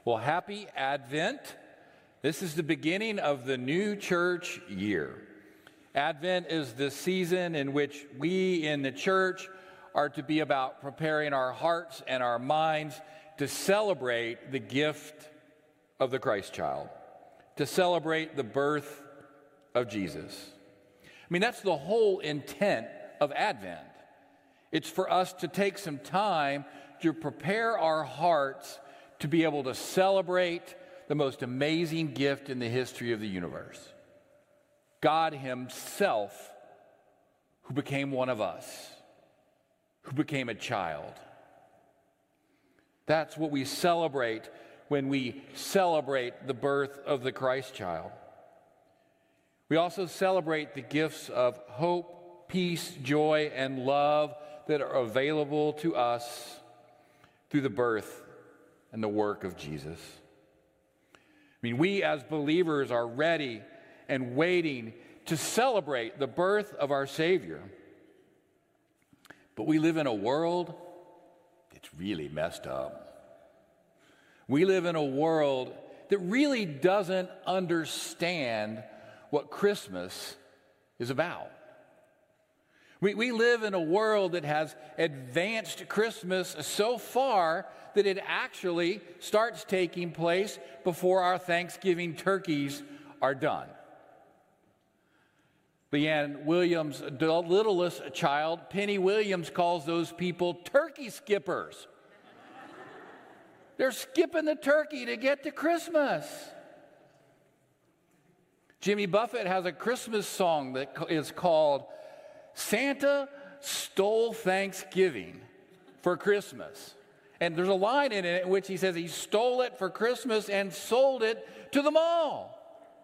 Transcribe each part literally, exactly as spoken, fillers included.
Well, happy Advent. This is the beginning of the new church year. Advent is the season in which we in the church are to be about preparing our hearts and our minds to celebrate the gift of the Christ child, to celebrate the birth of Jesus. I mean, that's the whole intent of Advent. It's for us to take some time to prepare our hearts to be able to celebrate the most amazing gift in the history of the universe. God Himself, who became one of us, who became a child. That's what we celebrate when we celebrate the birth of the Christ child. We also celebrate the gifts of hope, peace, joy, and love that are available to us through the birth and the work of Jesus. I mean, we as believers are ready and waiting to celebrate the birth of our Savior. But we live in a world that's really messed up. We live in a world that really doesn't understand what Christmas is about. We, we live in a world that has advanced Christmas so far that it actually starts taking place before our Thanksgiving turkeys are done. Leanne Williams, the littlest child, Penny Williams, calls those people turkey skippers. They're skipping the turkey to get to Christmas. Jimmy Buffett has a Christmas song that is called Santa Stole Thanksgiving for Christmas. And there's a line in it in which he says he stole it for Christmas and sold it to the mall.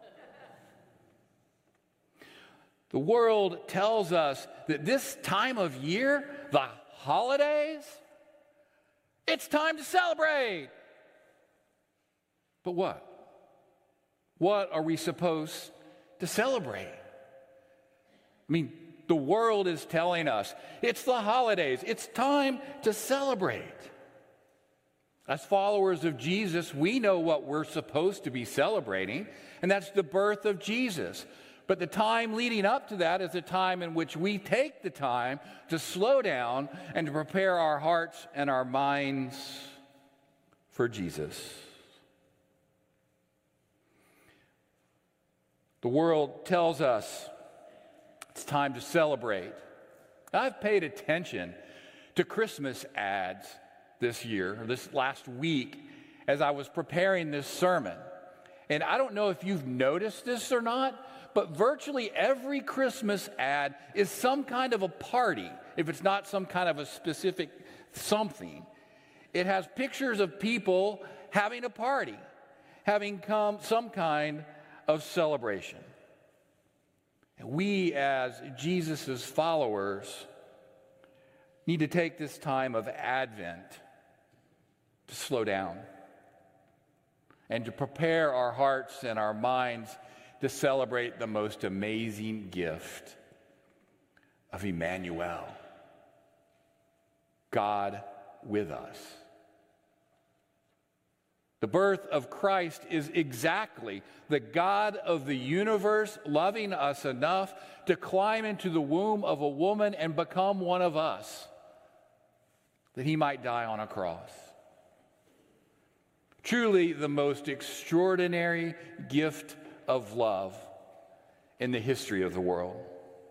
The world tells us that this time of year, the holidays, it's time to celebrate. But what? What are we supposed to celebrate? I mean, the world is telling us it's the holidays. It's time to celebrate. As followers of Jesus, we know what we're supposed to be celebrating, and that's the birth of Jesus. But the time leading up to that is a time in which we take the time to slow down and to prepare our hearts and our minds for Jesus. The world tells us it's time to celebrate. I've paid attention to Christmas ads this year, or this last week, as I was preparing this sermon. And I don't know if you've noticed this or not, but virtually every Christmas ad is some kind of a party, if it's not some kind of a specific something. It has pictures of people having a party, having come some kind of celebration. And we, as Jesus' followers, need to take this time of Advent to slow down and to prepare our hearts and our minds to celebrate the most amazing gift of Emmanuel, God with us. The birth of Christ is exactly the God of the universe loving us enough to climb into the womb of a woman and become one of us, that He might die on a cross. Truly the most extraordinary gift of love in the history of the world.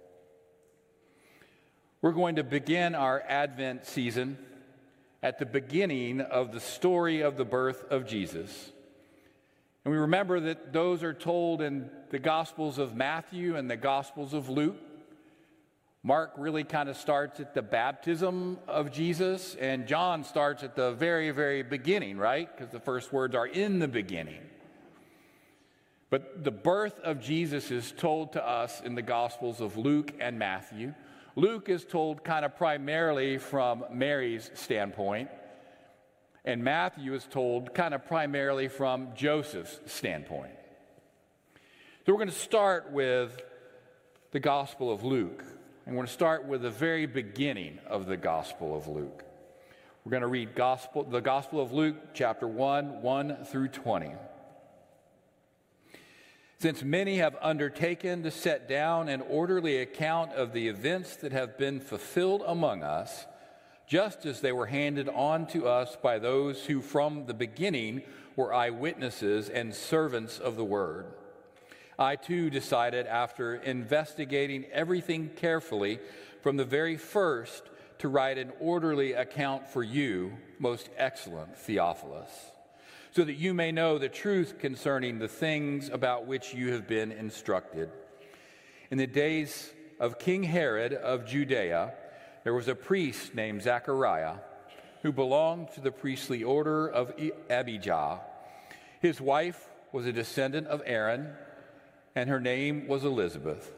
We're going to begin our Advent season at the beginning of the story of the birth of Jesus. And we remember that those are told in the Gospels of Matthew and the Gospels of Luke. Mark really kind of starts at the baptism of Jesus, and John starts at the very, very beginning, right? Because the first words are in the beginning. But the birth of Jesus is told to us in the Gospels of Luke and Matthew. Luke is told kind of primarily from Mary's standpoint, and Matthew is told kind of primarily from Joseph's standpoint. So we're going to start with the Gospel of Luke, and we're going to start with the very beginning of the Gospel of Luke. We're going to read gospel, the Gospel of Luke, chapter one, one through twenty. Since many have undertaken to set down an orderly account of the events that have been fulfilled among us, just as they were handed on to us by those who from the beginning were eyewitnesses and servants of the word, I too decided, after investigating everything carefully from the very first, to write an orderly account for you, most excellent Theophilus, so that you may know the truth concerning the things about which you have been instructed. In the days of King Herod of Judea, there was a priest named Zechariah who belonged to the priestly order of Abijah. His wife was a descendant of Aaron, and her name was Elizabeth.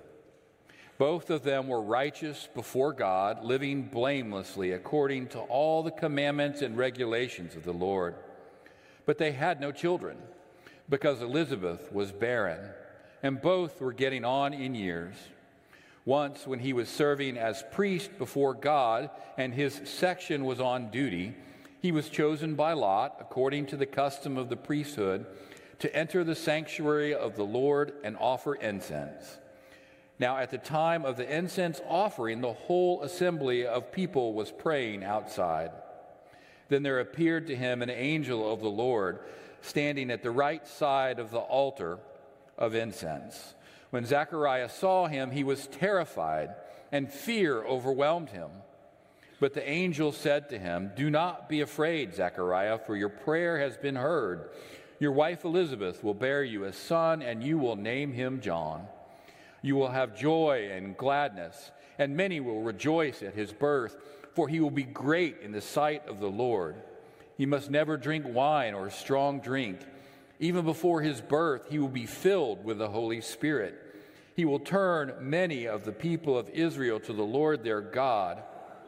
Both of them were righteous before God, living blamelessly according to all the commandments and regulations of the Lord. But they had no children, because Elizabeth was barren, and both were getting on in years. Once, when he was serving as priest before God and his section was on duty, he was chosen by lot, according to the custom of the priesthood, to enter the sanctuary of the Lord and offer incense. Now, at the time of the incense offering, the whole assembly of people was praying outside. Then there appeared to him an angel of the Lord, standing at the right side of the altar of incense. When Zechariah saw him, he was terrified, and fear overwhelmed him. But the angel said to him, "Do not be afraid, Zechariah, for your prayer has been heard. Your wife Elizabeth will bear you a son, and you will name him John. You will have joy and gladness, and many will rejoice at his birth, for he will be great in the sight of the Lord. He must never drink wine or strong drink. Even before his birth, he will be filled with the Holy Spirit. He will turn many of the people of Israel to the Lord their God.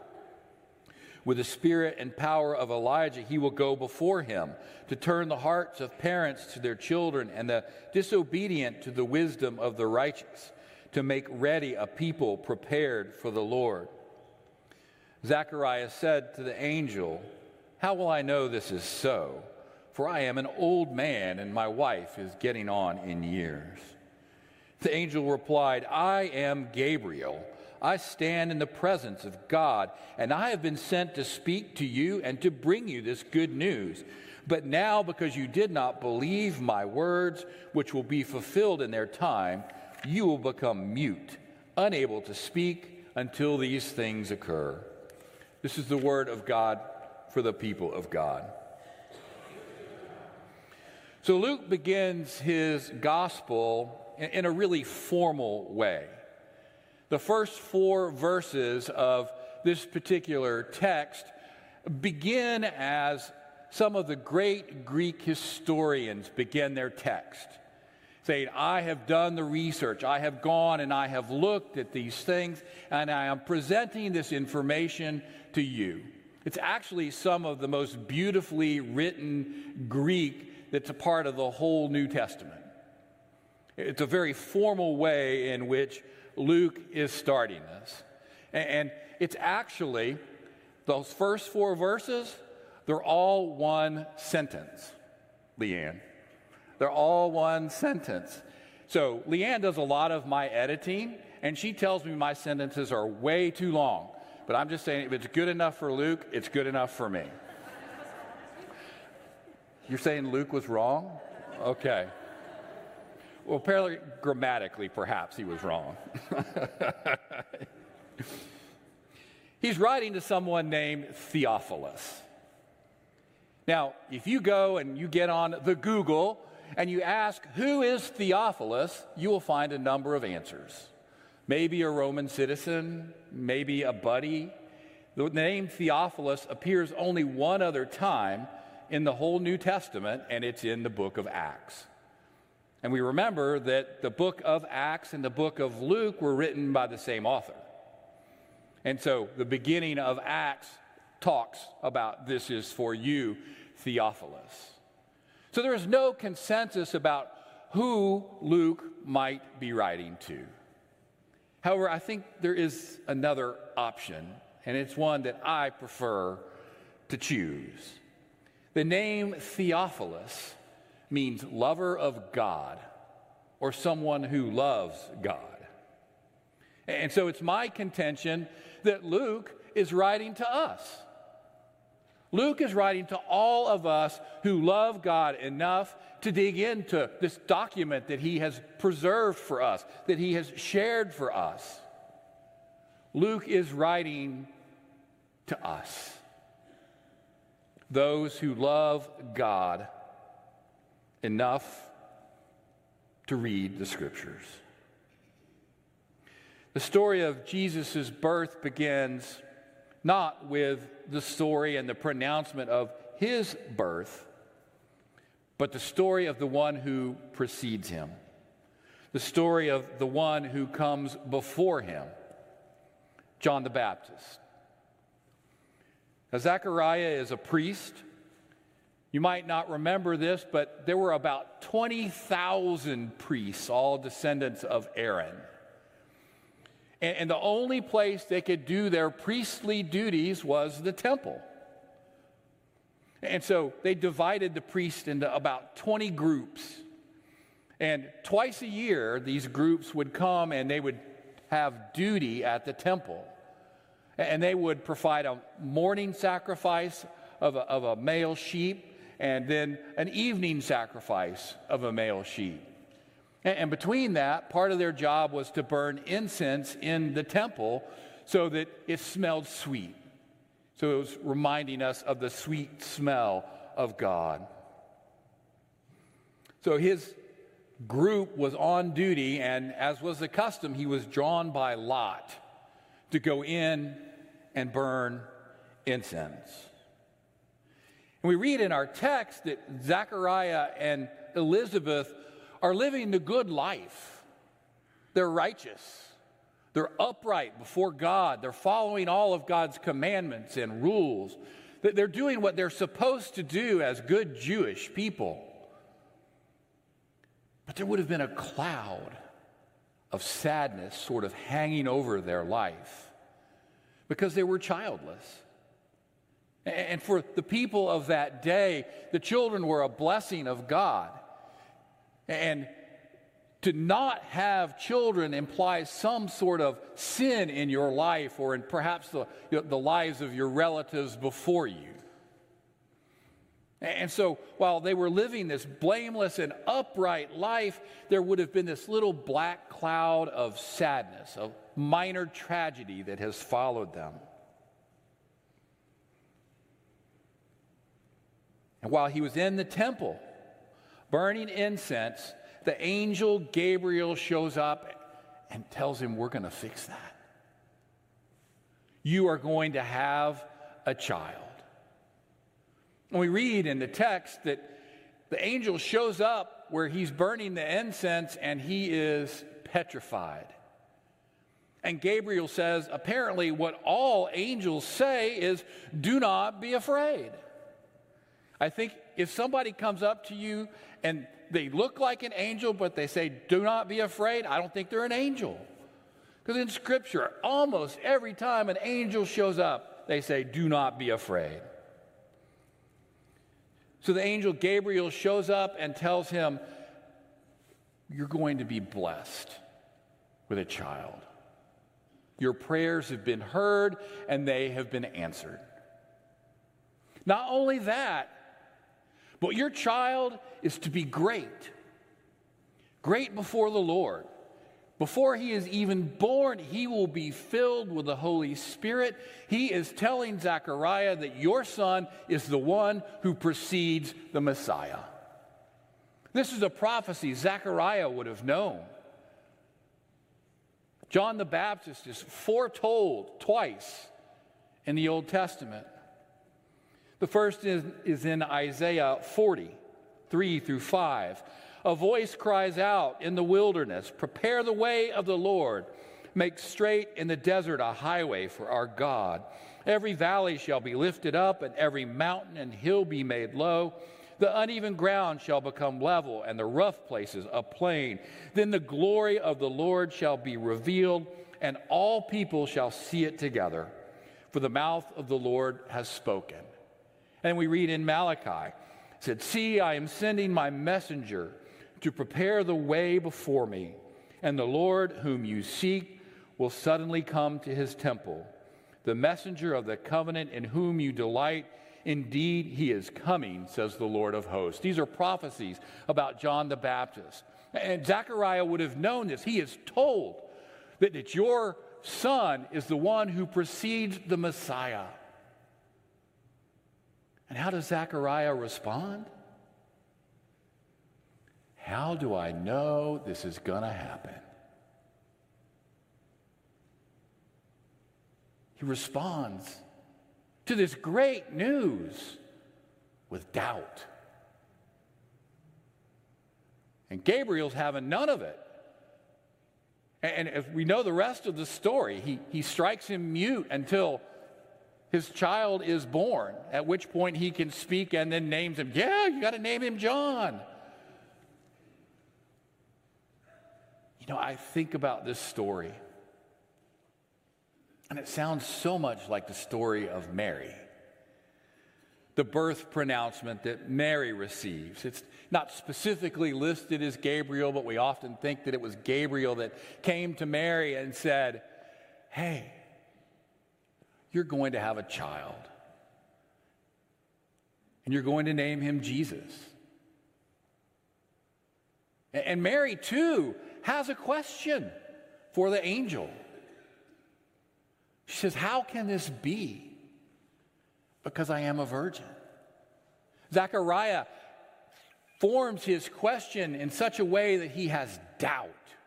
With the spirit and power of Elijah, he will go before him to turn the hearts of parents to their children and the disobedient to the wisdom of the righteous, to make ready a people prepared for the Lord." Zechariah said to the angel, "How will I know this is so? For I am an old man, and my wife is getting on in years." The angel replied, "I am Gabriel. I stand in the presence of God, and I have been sent to speak to you and to bring you this good news. But now, because you did not believe my words, which will be fulfilled in their time, you will become mute, unable to speak until these things occur." This is the word of God for the people of God. So Luke begins his gospel in a really formal way. The first four verses of this particular text begin as some of the great Greek historians begin their text, saying, "I have done the research, I have gone and I have looked at these things, and I am presenting this information to you." It's actually some of the most beautifully written Greek that's a part of the whole New Testament. It's a very formal way in which Luke is starting this. And it's actually, those first four verses, they're all one sentence, Leanne. They're all one sentence. So Leanne does a lot of my editing, and she tells me my sentences are way too long. But I'm just saying, if it's good enough for Luke, it's good enough for me. You're saying Luke was wrong? Okay. Well, apparently, grammatically, perhaps he was wrong. He's writing to someone named Theophilus. Now, if you go and you get on the Google and you ask, who is Theophilus, you will find a number of answers. Maybe a Roman citizen, maybe a buddy. The name Theophilus appears only one other time in the whole New Testament, and it's in the book of Acts. And we remember that the book of Acts and the book of Luke were written by the same author. And so the beginning of Acts talks about this is for you, Theophilus. So there is no consensus about who Luke might be writing to. However, I think there is another option, and it's one that I prefer to choose. The name Theophilus means lover of God, or someone who loves God. And so it's my contention that Luke is writing to us. Luke is writing to all of us who love God enough to dig into this document that he has preserved for us, that he has shared for us. Luke is writing to us, those who love God enough to read the Scriptures. The story of Jesus' birth begins not with the story and the pronouncement of his birth, but the story of the one who precedes him, the story of the one who comes before him, John the Baptist. Now, Zechariah is a priest. You might not remember this, but there were about twenty thousand priests, all descendants of Aaron. And, and the only place they could do their priestly duties was the temple. And so they divided the priests into about twenty groups. And twice a year, these groups would come and they would have duty at the temple. And they would provide a morning sacrifice of a, of a male sheep, and then an evening sacrifice of a male sheep. And, and between that, part of their job was to burn incense in the temple so that it smelled sweet. So it was reminding us of the sweet smell of God. So his group was on duty, and as was the custom, he was drawn by lot to go in and burn incense. And we read in our text that Zechariah and Elizabeth are living the good life. They're righteous. They're upright before God. They're following all of God's commandments and rules. They're doing what they're supposed to do as good Jewish people. But there would have been a cloud of sadness sort of hanging over their life because they were childless. And for the people of that day, the children were a blessing of God. And to not have children implies some sort of sin in your life or in perhaps the, the lives of your relatives before you. And so while they were living this blameless and upright life, there would have been this little black cloud of sadness, of minor tragedy that has followed them. And while he was in the temple burning incense, the angel Gabriel shows up and tells him, we're going to fix that. You are going to have a child. And we read in the text that the angel shows up where he's burning the incense and he is petrified. And Gabriel says, apparently what all angels say is, do not be afraid. I think if somebody comes up to you and they look like an angel, but they say, do not be afraid, I don't think they're an angel. Because in Scripture, almost every time an angel shows up, they say, do not be afraid. So the angel Gabriel shows up and tells him, you're going to be blessed with a child. Your prayers have been heard and they have been answered. Not only that, but your child is to be great. Great before the Lord. Before he is even born, he will be filled with the Holy Spirit. He is telling Zechariah that your son is the one who precedes the Messiah. This is a prophecy Zechariah would have known. John the Baptist is foretold twice in the Old Testament. The first is, is in Isaiah forty, three through five. A voice cries out in the wilderness, prepare the way of the Lord. Make straight in the desert a highway for our God. Every valley shall be lifted up, and every mountain and hill be made low. The uneven ground shall become level, and the rough places a plain. Then the glory of the Lord shall be revealed, and all people shall see it together. For the mouth of the Lord has spoken. And we read in Malachi, it said, "See, I am sending my messenger to prepare the way before me, and the Lord whom you seek will suddenly come to his temple. The messenger of the covenant in whom you delight, indeed he is coming, says the Lord of hosts." These are prophecies about John the Baptist. And Zechariah would have known this. He is told that, that your son is the one who precedes the Messiah. And how does Zechariah respond? How do I know this is going to happen? He responds to this great news with doubt. And Gabriel's having none of it. And if we know the rest of the story, he, he strikes him mute until his child is born, at which point he can speak and then names him. Yeah, you got to name him John. You know, I think about this story, and it sounds so much like the story of Mary. The birth pronouncement that Mary receives. It's not specifically listed as Gabriel, but we often think that it was Gabriel that came to Mary and said, "Hey, you're going to have a child, and you're going to name him Jesus." And Mary, too, has a question for the angel. She says, "How can this be? Because I am a virgin." Zechariah forms his question in such a way that he has doubt.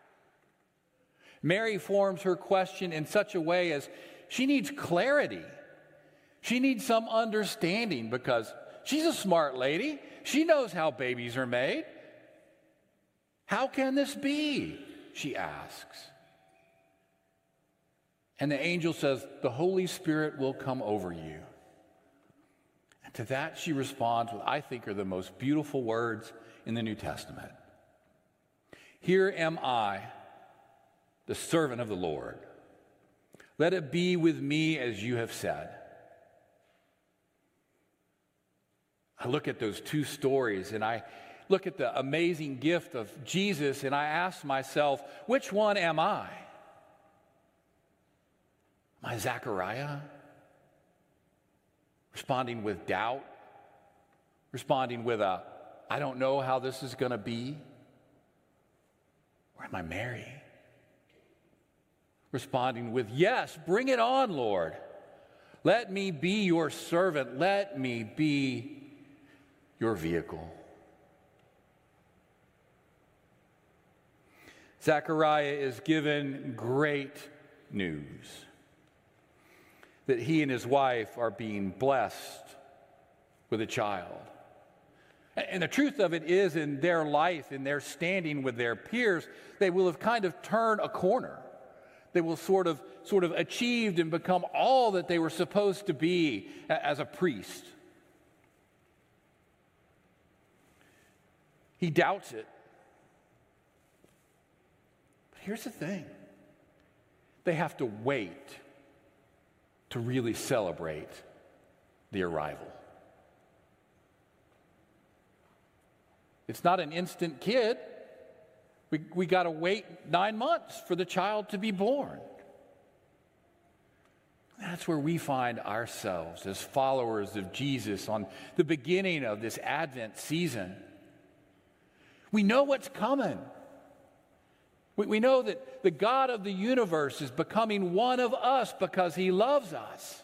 Mary forms her question in such a way as she needs clarity. She needs some understanding because she's a smart lady. She knows how babies are made. "How can this be?" she asks. And the angel says, "The Holy Spirit will come over you." And to that she responds with, I think, are the most beautiful words in the New Testament. "Here am I, the servant of the Lord. Let it be with me as you have said." I look at those two stories and I look at the amazing gift of Jesus and I ask myself, which one am I? Am I Zechariah? Responding with doubt? Responding with a, I don't know how this is going to be? Or am I Mary? Responding with, yes, bring it on, Lord. Let me be your servant. Let me be your vehicle. Zechariah is given great news that he and his wife are being blessed with a child. And the truth of it is, in their life, in their standing with their peers, they will have kind of turned a corner. They will sort of, sort of achieved and become all that they were supposed to be as a priest. He doubts it. But here's the thing. They have to wait to really celebrate the arrival. It's not an instant kid. We, we got to wait nine months for the child to be born. That's where we find ourselves as followers of Jesus on the beginning of this Advent season. We know what's coming. We, we know that the God of the universe is becoming one of us because he loves us.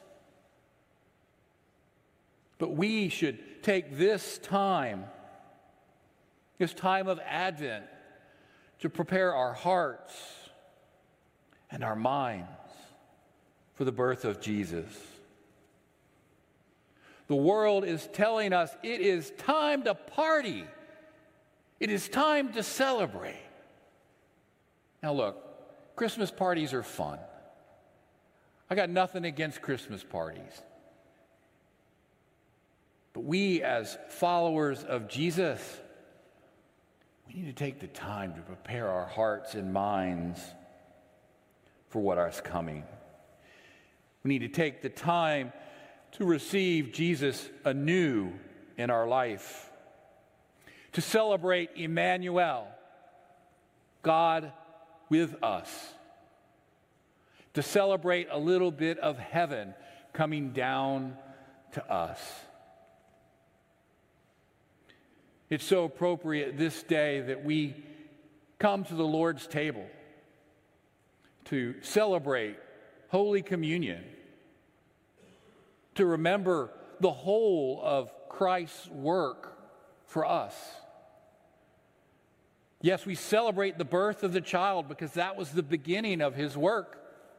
But we should take this time, this time of Advent, to prepare our hearts and our minds for the birth of Jesus. The world is telling us it is time to party. It is time to celebrate. Now look, Christmas parties are fun. I got nothing against Christmas parties. But we as followers of Jesus, we need to take the time to prepare our hearts and minds for what is coming. We need to take the time to receive Jesus anew in our life, to celebrate Emmanuel, God with us, to celebrate a little bit of heaven coming down to us. It's so appropriate this day that we come to the Lord's table to celebrate Holy Communion, to remember the whole of Christ's work for us. Yes, we celebrate the birth of the child because that was the beginning of his work.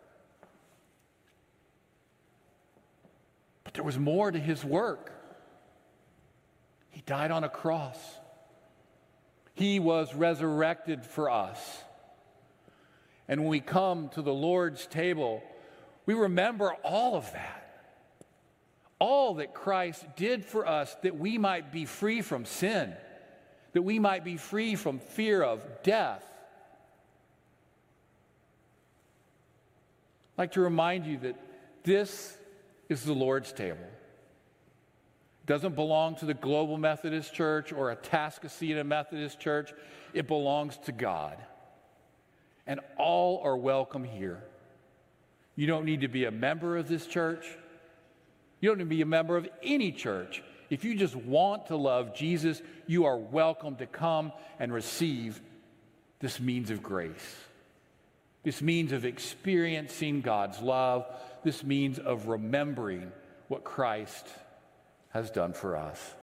But there was more to his work. He died on a cross. He was resurrected for us. And when we come to the Lord's table, we remember all of that. All that Christ did for us, that we might be free from sin, that we might be free from fear of death. I'd like to remind you that this is the Lord's table. It doesn't belong to the Global Methodist Church or a Atascocita Methodist Church. It belongs to God. And all are welcome here. You don't need to be a member of this church. You don't need to be a member of any church. If you just want to love Jesus, you are welcome to come and receive this means of grace. This means of experiencing God's love. This means of remembering what Christ has done for us.